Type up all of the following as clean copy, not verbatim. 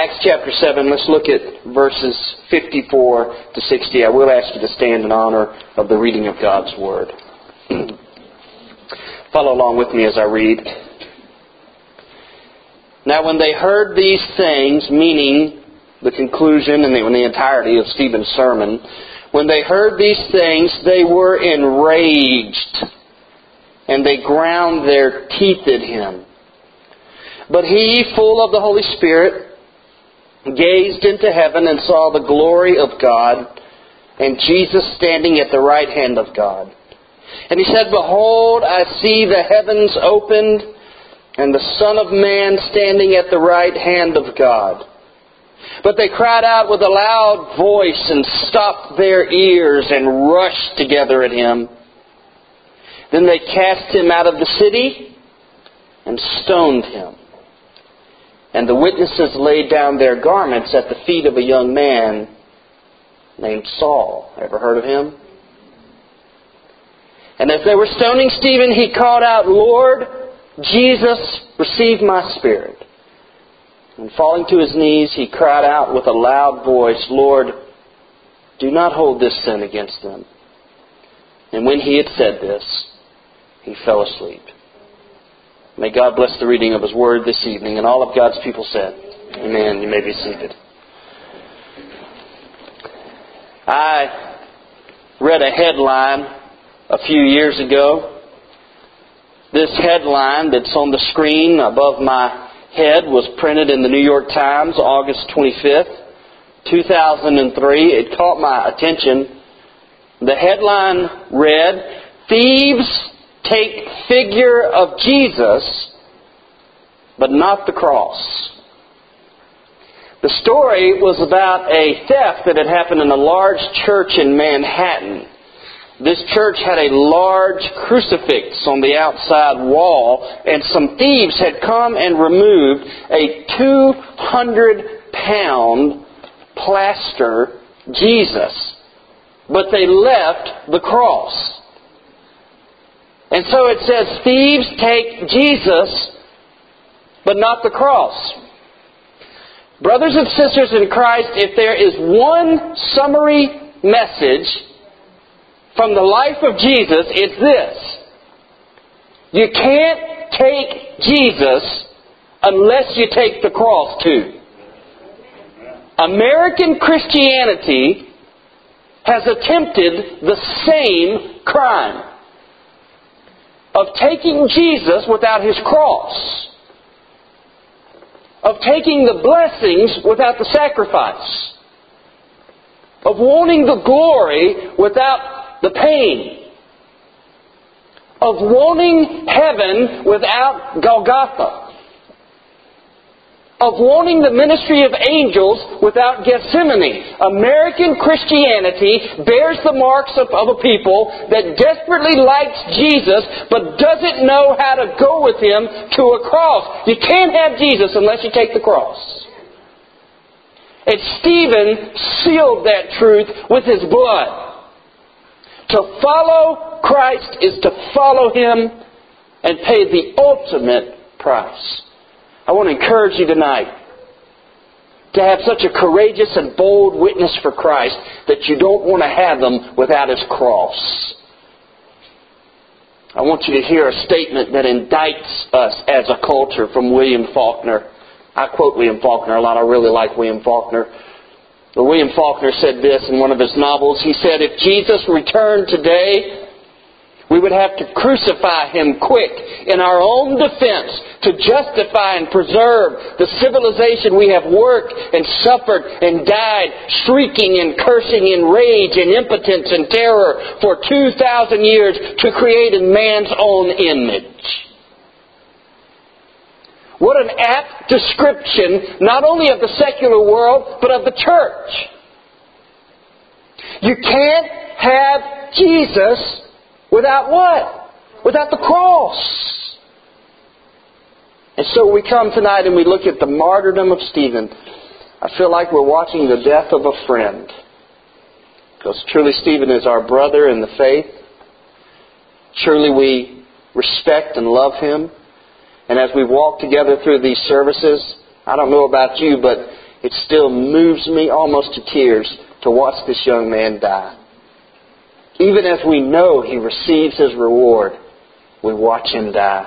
Acts chapter 7, let's look at verses 54 to 60. I will ask you to stand in honor of the reading of God's Word. Follow along with me as I read. Now when they heard these things, meaning the conclusion and the entirety of Stephen's sermon, when they heard these things, they were enraged, and they ground their teeth at him. But he, full of the Holy Spirit, gazed into heaven and saw the glory of God and Jesus standing at the right hand of God. And he said, Behold, I see the heavens opened and the Son of Man standing at the right hand of God. But they cried out with a loud voice and stopped their ears and rushed together at him. Then they cast him out of the city and stoned him. And the witnesses laid down their garments at the feet of a young man named Saul. Ever heard of him? And as they were stoning Stephen, he called out, Lord Jesus, receive my spirit. And falling to his knees, he cried out with a loud voice, Lord, do not hold this sin against them. And when he had said this, he fell asleep. May God bless the reading of His Word this evening. And all of God's people said, Amen. You may be seated. I read a headline a few years ago. This headline that's on the screen above my head was printed in the New York Times, August 25th, 2003. It caught my attention. The headline read, Thieves take figure of Jesus, but not the cross. The story was about a theft that had happened in a large church in Manhattan. This church had a large crucifix on the outside wall, and some thieves had come and removed a 200-pound plaster Jesus, but they left the cross. And so it says, thieves take Jesus, but not the cross. Brothers and sisters in Christ, if there is one summary message from the life of Jesus, it's this. You can't take Jesus unless you take the cross too. American Christianity has attempted the same crime of taking Jesus without His cross, of taking the blessings without the sacrifice, of wanting the glory without the pain, of wanting heaven without Golgotha, of wanting the ministry of angels without Gethsemane. American Christianity bears the marks of a people that desperately likes Jesus but doesn't know how to go with Him to a cross. You can't have Jesus unless you take the cross. And Stephen sealed that truth with his blood. To follow Christ is to follow Him and pay the ultimate price. I want to encourage you tonight to have such a courageous and bold witness for Christ that you don't want to have them without His cross. I want you to hear a statement that indicts us as a culture from William Faulkner. I quote William Faulkner a lot. I really like William Faulkner. But William Faulkner said this in one of his novels. He said, if Jesus returned today, we would have to crucify Him quick in our own defense to justify and preserve the civilization we have worked and suffered and died, shrieking and cursing in rage and impotence and terror for 2,000 years to create in man's own image. What an apt description, not only of the secular world, but of the church. You can't have Jesus without what? Without the cross. And so we come tonight and we look at the martyrdom of Stephen. I feel like we're watching the death of a friend. Because truly Stephen is our brother in the faith. Truly we respect and love him. And as we walk together through these services, I don't know about you, but it still moves me almost to tears to watch this young man die. Even as we know he receives his reward, we watch him die.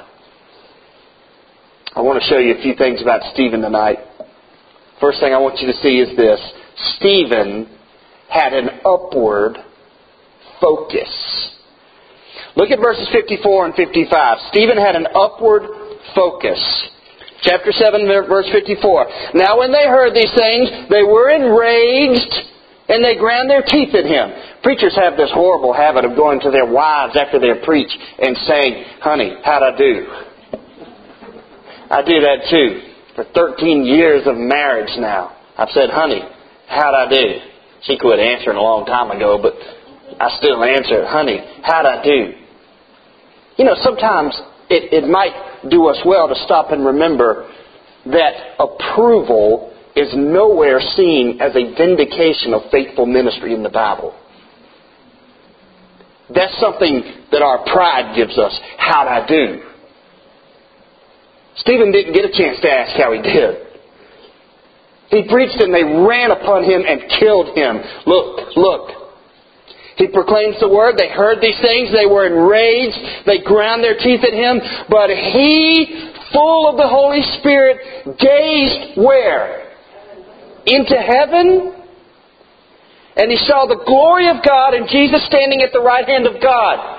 I want to show you a few things about Stephen tonight. First thing I want you to see is this. Stephen had an upward focus. Look at verses 54 and 55. Stephen had an upward focus. Chapter 7, verse 54. Now when they heard these things, they were enraged, and they ground their teeth at him. Preachers have this horrible habit of going to their wives after they preach and saying, "Honey, how'd I do?" I do that too. For 13 years of marriage now, I've said, "Honey, how'd I do?" She quit answering a long time ago, but I still answer, "Honey, how'd I do?" You know, sometimes it might do us well to stop and remember that approval is nowhere seen as a vindication of faithful ministry in the Bible. That's something that our pride gives us. How'd I do? Stephen didn't get a chance to ask how he did. He preached and they ran upon him and killed him. Look. He proclaims the word. They heard these things. They were enraged. They ground their teeth at him. But he, full of the Holy Spirit, gazed where? Into heaven. And he saw the glory of God and Jesus standing at the right hand of God.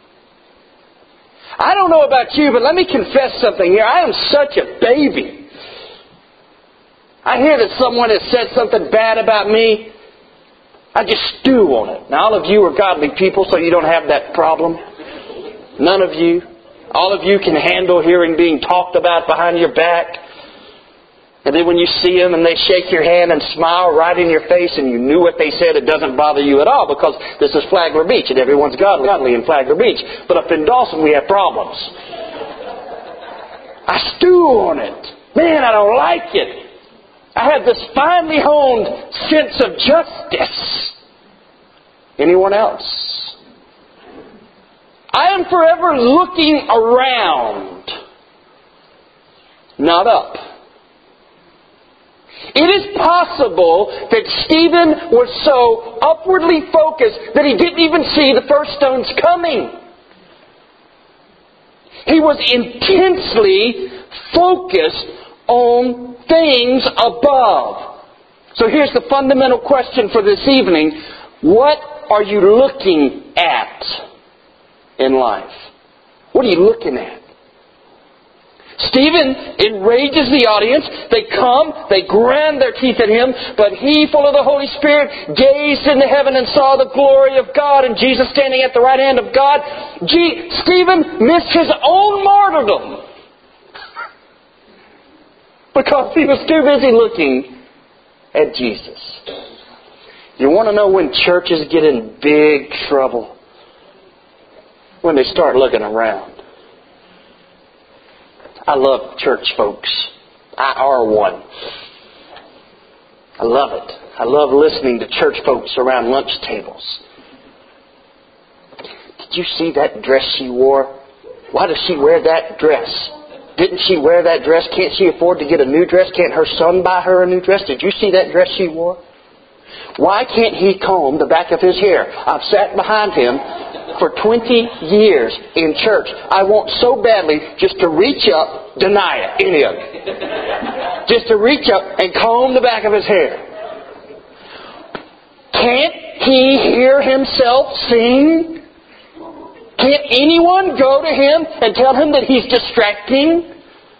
I don't know about you, but let me confess something here. I am such a baby. I hear that someone has said something bad about me. I just stew on it. Now, all of you are godly people, so you don't have that problem. None of you. All of you can handle hearing being talked about behind your back. And then when you see them and they shake your hand and smile right in your face and you knew what they said, it doesn't bother you at all because this is Flagler Beach and everyone's godly in Flagler Beach. But up in Dawson we have problems. I stew on it. Man, I don't like it. I have this finely honed sense of justice. Anyone else? I am forever looking around, not up. It is possible that Stephen was so upwardly focused that he didn't even see the first stones coming. He was intensely focused on things above. So here's the fundamental question for this evening. What are you looking at in life? What are you looking at? Stephen enrages the audience. They come, they grind their teeth at him, but he, full of the Holy Spirit, gazed into heaven and saw the glory of God and Jesus standing at the right hand of God. Stephen missed his own martyrdom because he was too busy looking at Jesus. You want to know when churches get in big trouble? When they start looking around. I love church folks. I are one. I love it. I love listening to church folks around lunch tables. Did you see that dress she wore? Why does she wear that dress? Didn't she wear that dress? Can't she afford to get a new dress? Can't her son buy her a new dress? Did you see that dress she wore? Why can't he comb the back of his hair? I've sat behind him for 20 years in church. I want so badly just to reach up, deny it in him. Just to reach up and comb the back of his hair. Can't he hear himself sing? Can't anyone go to him and tell him that he's distracting?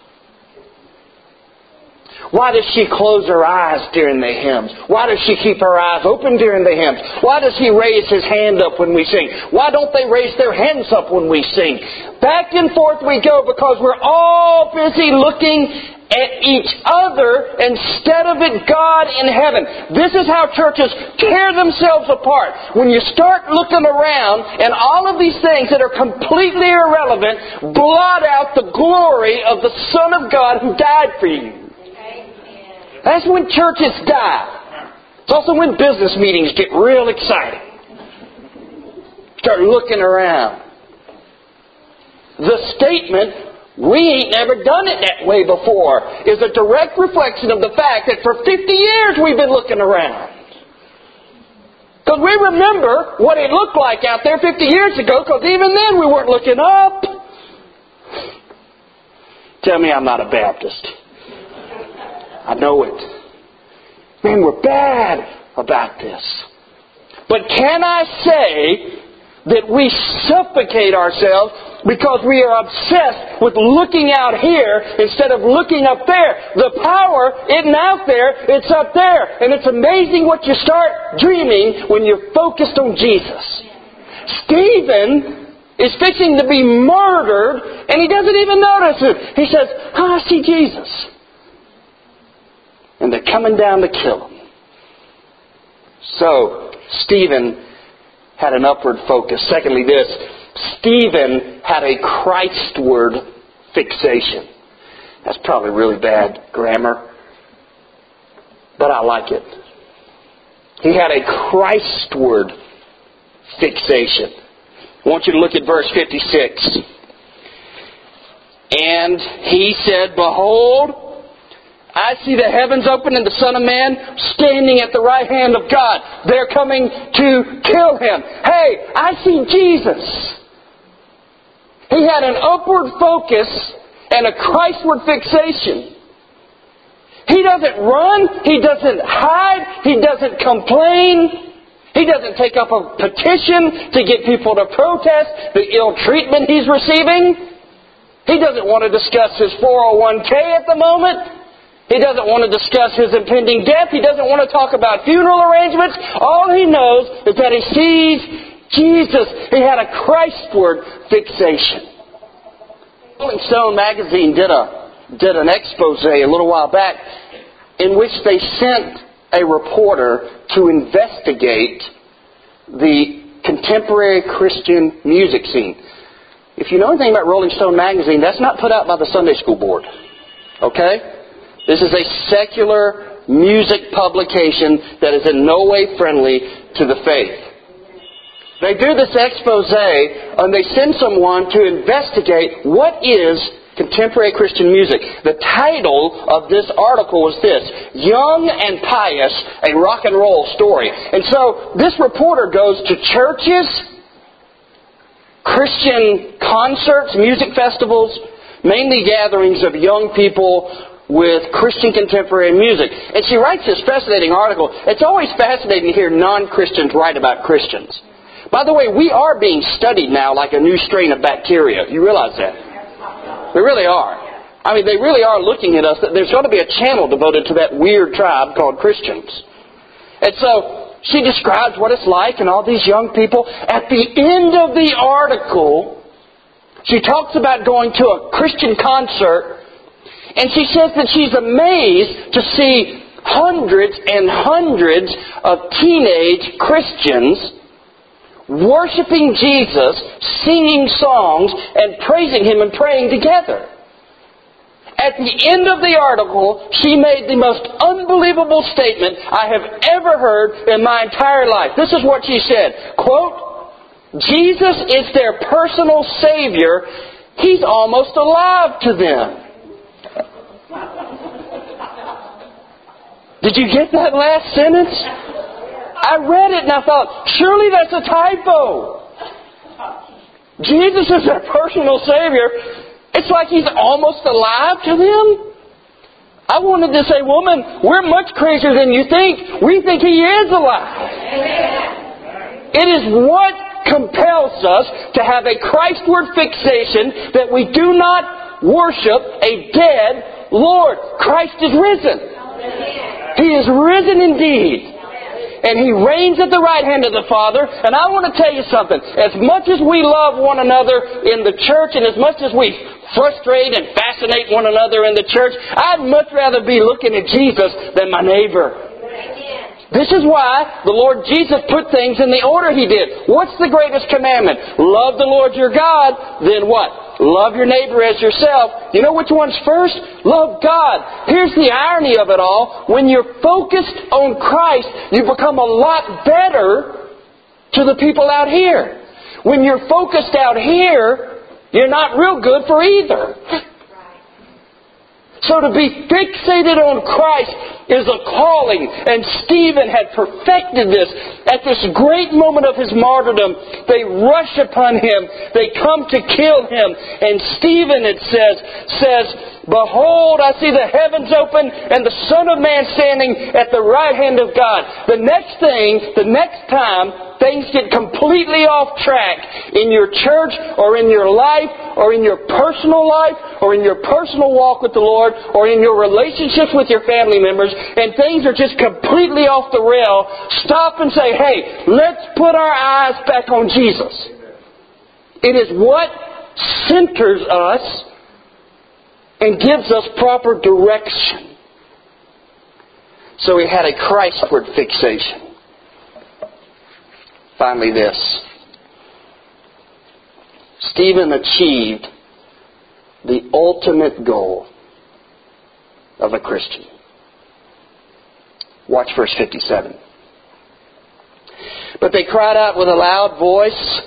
Why does she close her eyes during the hymns? Why does she keep her eyes open during the hymns? Why does he raise his hand up when we sing? Why don't they raise their hands up when we sing? Back and forth we go because we're all busy looking at each other instead of at God in heaven. This is how churches tear themselves apart. When you start looking around and all of these things that are completely irrelevant blot out the glory of the Son of God who died for you. That's when churches die. It's also when business meetings get real exciting. Start looking around. The statement, we ain't never done it that way before is a direct reflection of the fact that for 50 years we've been looking around. Because we remember what it looked like out there 50 years ago, because even then we weren't looking up. Tell me I'm not a Baptist. I know it. Man, we're bad about this. But can I say that we suffocate ourselves because we are obsessed with looking out here instead of looking up there? The power isn't out there, it's up there. And it's amazing what you start dreaming when you're focused on Jesus. Stephen is fixing to be murdered, and he doesn't even notice it. He says, I see Jesus. And they're coming down to kill him. So, Stephen had an upward focus. Secondly, this, Stephen had a Christward fixation. That's probably really bad grammar, but I like it. He had a Christward fixation. I want you to look at verse 56. And he said, Behold, I see the heavens open and the Son of Man standing at the right hand of God. They're coming to kill him. Hey, I see Jesus. He had an upward focus and a Christward fixation. He doesn't run. He doesn't hide. He doesn't complain. He doesn't take up a petition to get people to protest the ill treatment he's receiving. He doesn't want to discuss his 401k at the moment. He doesn't want to discuss his impending death. He doesn't want to talk about funeral arrangements. All he knows is that he sees Jesus. He had a Christward fixation. Rolling Stone magazine did an expose a little while back in which they sent a reporter to investigate the contemporary Christian music scene. If you know anything about Rolling Stone magazine, that's not put out by the Sunday School Board. Okay? This is a secular music publication that is in no way friendly to the faith. They do this expose and they send someone to investigate what is contemporary Christian music. The title of this article was this, Young and Pious, a Rock and Roll Story. And so this reporter goes to churches, Christian concerts, music festivals, mainly gatherings of young people with Christian contemporary music. And she writes this fascinating article. It's always fascinating to hear non-Christians write about Christians. By the way, we are being studied now like a new strain of bacteria. You realize that? We really are. I mean, they really are looking at us. There's going to be a channel devoted to that weird tribe called Christians. And so she describes what it's like and all these young people. At the end of the article, she talks about going to a Christian concert. And she says that she's amazed to see hundreds and hundreds of teenage Christians worshiping Jesus, singing songs, and praising Him and praying together. At the end of the article, she made the most unbelievable statement I have ever heard in my entire life. This is what she said, quote, Jesus is their personal Savior. He's almost alive to them. Did you get that last sentence? I read it and I thought, surely that's a typo. Jesus is their personal Savior. It's like He's almost alive to them. I wanted to say, woman, we're much crazier than you think. We think He is alive. It is what compels us to have a Christward fixation that we do not worship a dead Lord. Christ is risen. He is risen indeed. And He reigns at the right hand of the Father. And I want to tell you something. As much as we love one another in the church, and as much as we frustrate and fascinate one another in the church, I'd much rather be looking at Jesus than my neighbor. This is why the Lord Jesus put things in the order He did. What's the greatest commandment? Love the Lord your God. Then what? Love your neighbor as yourself. You know which one's first? Love God. Here's the irony of it all. When you're focused on Christ, you become a lot better to the people out here. When you're focused out here, you're not real good for either. So to be fixated on Christ is a calling. And Stephen had perfected this. At this great moment of his martyrdom, they rush upon him. They come to kill him. And Stephen, it says, "Behold, I see the heavens open and the Son of Man standing at the right hand of God." The next time things get completely off track in your church or in your life or in your personal life or in your personal walk with the Lord or in your relationships with your family members, and things are just completely off the rail, stop and say, hey, let's put our eyes back on Jesus. It is what centers us and gives us proper direction. So he had a Christward fixation. Finally, this. Stephen achieved the ultimate goal of a Christian. Watch verse 57. But they cried out with a loud voice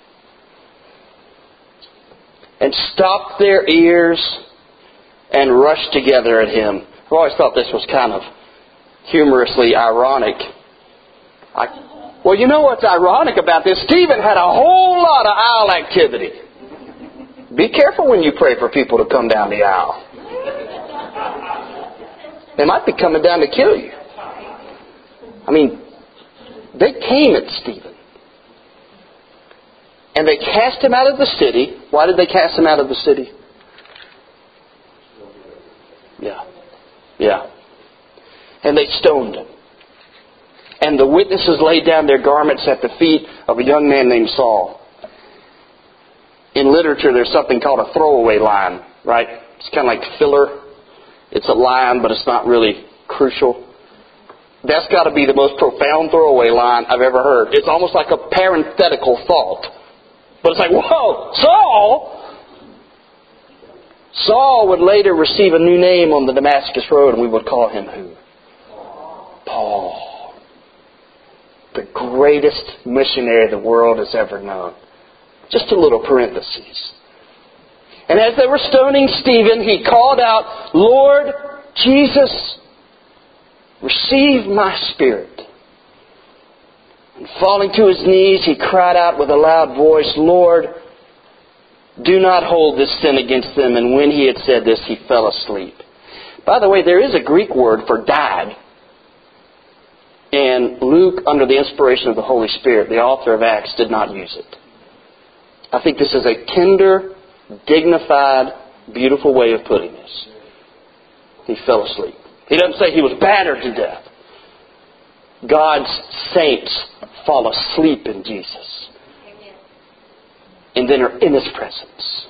and stopped their ears and rushed together at him. I've always thought this was kind of humorously ironic. Well, you know what's ironic about this? Stephen had a whole lot of aisle activity. Be careful when you pray for people to come down the aisle. They might be coming down to kill you. I mean, they came at Stephen. And they cast him out of the city. Why did they cast him out of the city? Yeah. And they stoned him. And the witnesses laid down their garments at the feet of a young man named Saul. In literature, there's something called a throwaway line, right? It's kind of like filler. It's a line, but it's not really crucial. That's got to be the most profound throwaway line I've ever heard. It's almost like a parenthetical thought. But it's like, whoa, Saul! Saul would later receive a new name on the Damascus Road, and we would call him who? Paul. The greatest missionary the world has ever known. Just a little parenthesis. And as they were stoning Stephen, he called out, Lord Jesus, receive my spirit. And falling to his knees, he cried out with a loud voice, Lord, do not hold this sin against them. And when he had said this, he fell asleep. By the way, there is a Greek word for died. And Luke, under the inspiration of the Holy Spirit, the author of Acts, did not use it. I think this is a tender, dignified, beautiful way of putting this. He fell asleep. He doesn't say he was battered to death. God's saints fall asleep in Jesus. And then are in His presence.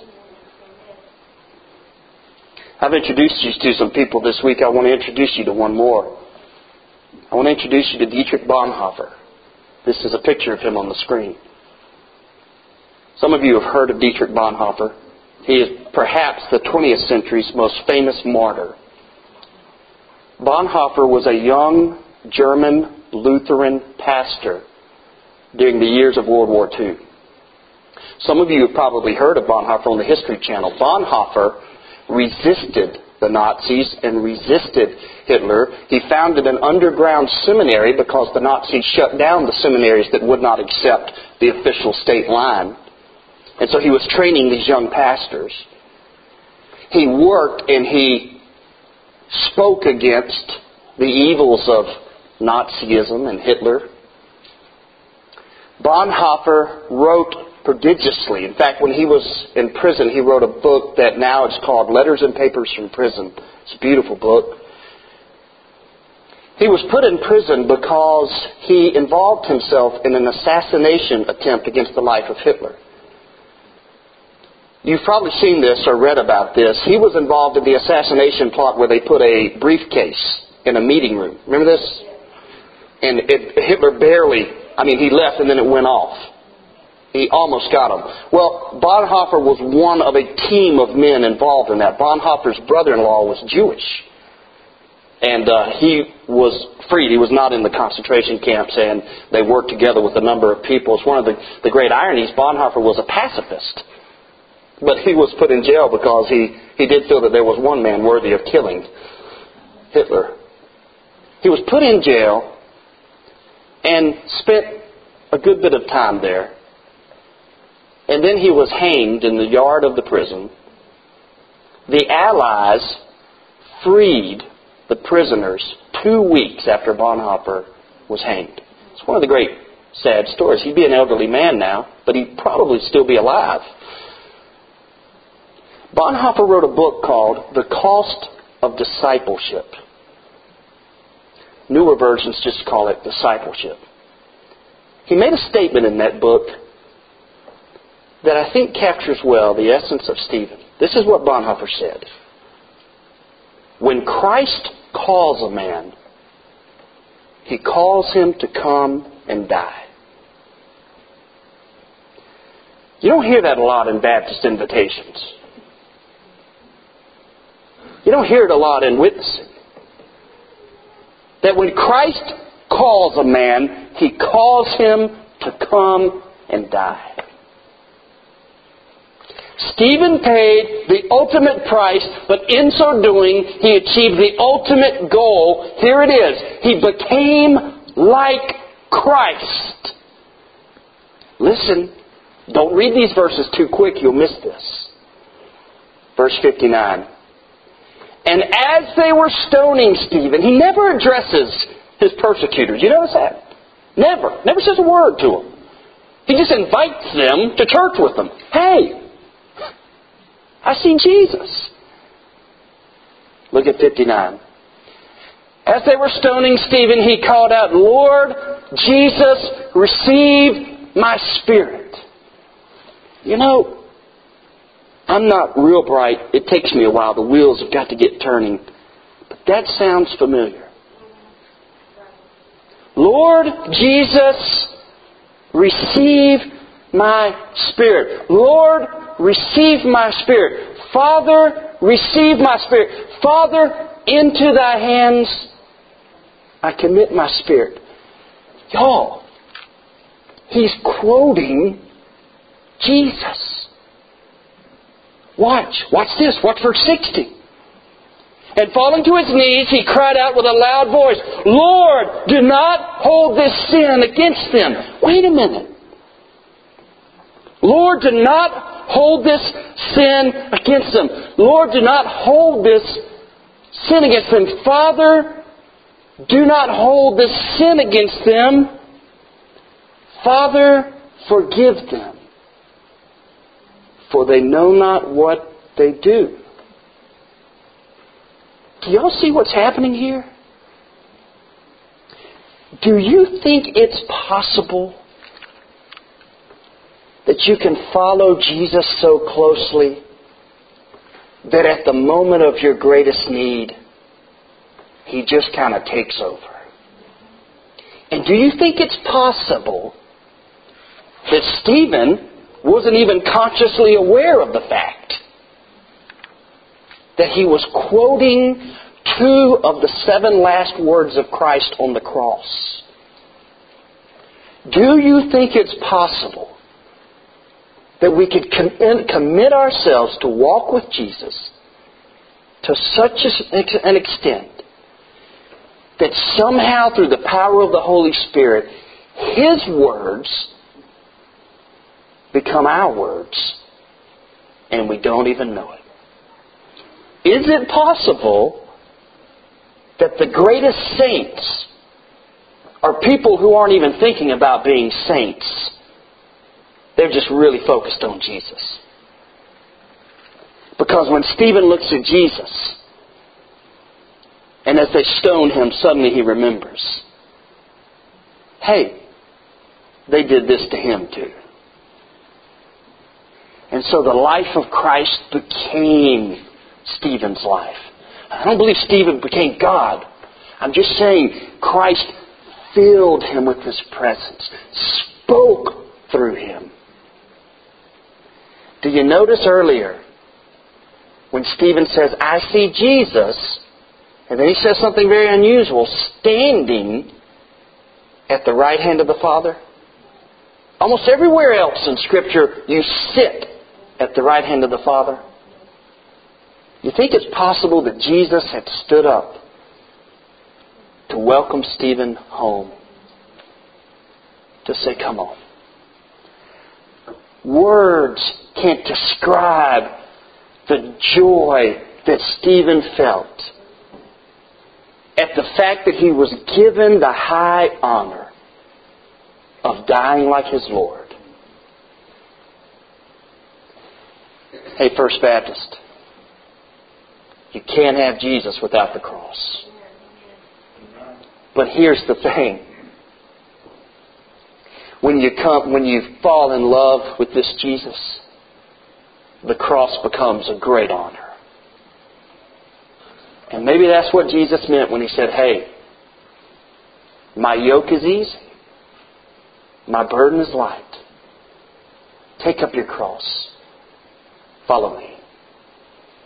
I've introduced you to some people this week. I want to introduce you to one more. I want to introduce you to Dietrich Bonhoeffer. This is a picture of him on the screen. Some of you have heard of Dietrich Bonhoeffer. He is perhaps the 20th century's most famous martyr. Bonhoeffer was a young German Lutheran pastor during the years of World War II. Some of you have probably heard of Bonhoeffer on the History Channel. Bonhoeffer resisted the Nazis and resisted Hitler. He founded an underground seminary because the Nazis shut down the seminaries that would not accept the official state line. And so he was training these young pastors. He worked and he spoke against the evils of Nazism and Hitler. Bonhoeffer wrote prodigiously. In fact, when he was in prison, he wrote a book that now is called Letters and Papers from Prison. It's a beautiful book. He was put in prison because he involved himself in an assassination attempt against the life of Hitler. You've probably seen this or read about this. He was involved in the assassination plot where they put a briefcase in a meeting room. Remember this? And Hitler he left and then it went off. He almost got him. Well, Bonhoeffer was one of a team of men involved in that. Bonhoeffer's brother-in-law was Jewish. And he was freed. He was not in the concentration camps, and they worked together with a number of people. It's one of the great ironies. Bonhoeffer was a pacifist. But he was put in jail because he did feel that there was one man worthy of killing Hitler. He was put in jail and spent a good bit of time there. And then he was hanged in the yard of the prison. The Allies freed the prisoners 2 weeks after Bonhoeffer was hanged. It's one of the great sad stories. He'd be an elderly man now, but he'd probably still be alive. Bonhoeffer wrote a book called The Cost of Discipleship. Newer versions just call it Discipleship. He made a statement in that book that I think captures well the essence of Stephen. This is what Bonhoeffer said. When Christ calls a man, He calls him to come and die. You don't hear that a lot in Baptist invitations. You don't hear it a lot in witnessing. That when Christ calls a man, He calls him to come and die. Stephen paid the ultimate price, but in so doing, he achieved the ultimate goal. Here it is. He became like Christ. Listen, don't read these verses too quick. You'll miss this. Verse 59. And as they were stoning Stephen, he never addresses his persecutors. You notice that? Never. Never says a word to them. He just invites them to church with them. Hey, I see Jesus. Look at 59. As they were stoning Stephen, he called out, Lord Jesus, receive my spirit. You know, I'm not real bright. It takes me a while. The wheels have got to get turning. But that sounds familiar. Lord Jesus, receive my spirit. Lord, receive my spirit. Father, receive my spirit. Father, into thy hands I commit my spirit. Y'all, he's quoting Jesus. Watch this. Watch verse 60. And falling to his knees, he cried out with a loud voice, Lord, do not hold this sin against them. Wait a minute. Lord, do not hold this sin against them. Lord, do not hold this sin against them. Father, do not hold this sin against them. Father, forgive them, for they know not what they do. Do y'all see what's happening here? Do you think it's possible that you can follow Jesus so closely that at the moment of your greatest need, He just kind of takes over? And do you think it's possible that Stephen wasn't even consciously aware of the fact that he was quoting 2 of the 7 last words of Christ on the cross? Do you think it's possible that we could commit ourselves to walk with Jesus to such an extent that somehow through the power of the Holy Spirit, His words become our words and we don't even know it? Is it possible that the greatest saints are people who aren't even thinking about being saints? They're just really focused on Jesus. Because when Stephen looks at Jesus, and as they stone him, suddenly he remembers, hey, they did this to him too. And so the life of Christ became Stephen's life. I don't believe Stephen became God. I'm just saying Christ filled him with His presence, spoke through him. Do you notice earlier when Stephen says, I see Jesus, and then he says something very unusual, standing at the right hand of the Father? Almost everywhere else in Scripture you sit at the right hand of the Father? You think it's possible that Jesus had stood up to welcome Stephen home? To say, come on. Words can't describe the joy that Stephen felt at the fact that he was given the high honor of dying like his Lord. Hey, First Baptist, you can't have Jesus without the cross. But here's the thing. When you fall in love with this Jesus, the cross becomes a great honor. And maybe that's what Jesus meant when He said, hey, my yoke is easy. My burden is light. Take up your cross. Follow me.